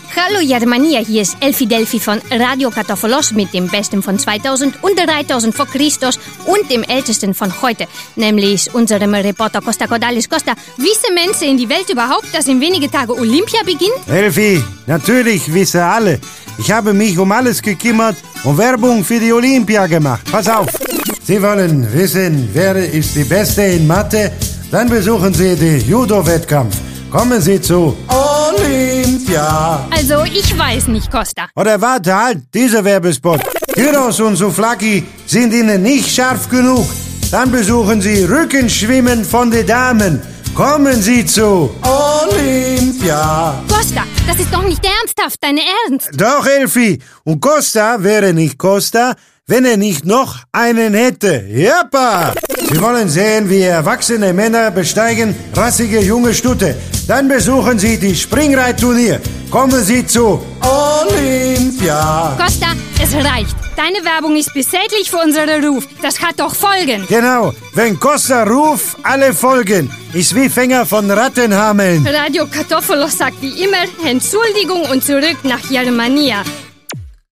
Hallo Germania, hier ist Elfi Delphi von Radio Kartoffelos mit dem Besten von 2000 und 3000 vor Christus und dem Ältesten von heute, nämlich unserem Reporter Costa Cordalis. Costa, wissen Menschen in die Welt überhaupt, dass in wenigen Tagen Olympia beginnt? Elfi, natürlich wissen alle. Ich habe mich um alles gekümmert und Werbung für die Olympia gemacht. Pass auf. Sie wollen wissen, wer ist die Beste in Mathe? Dann besuchen Sie den Judo-Wettkampf. Kommen Sie zu Olympia. Also, ich weiß nicht, Costa. Oder warte halt, dieser Werbespot. Gyros und Souvlaki sind Ihnen nicht scharf genug. Dann besuchen Sie Rückenschwimmen von den Damen. Kommen Sie zu Olympia. Costa, das ist doch nicht ernsthaft, dein Ernst. Doch, Elfi. Und Costa wäre nicht Costa, wenn er nicht noch einen hätte. Jappa! Sie wollen sehen, wie erwachsene Männer besteigen rassige junge Stute. Dann besuchen Sie die Springreitturnier. Kommen Sie zu Olympia. Costa, es reicht. Deine Werbung ist besätlich für unseren Ruf. Das hat doch Folgen. Genau, wenn Costa ruft, alle folgen. Ist wie Fänger von Rattenhameln. Radio Kartoffelos sagt wie immer Entschuldigung und zurück nach Germania.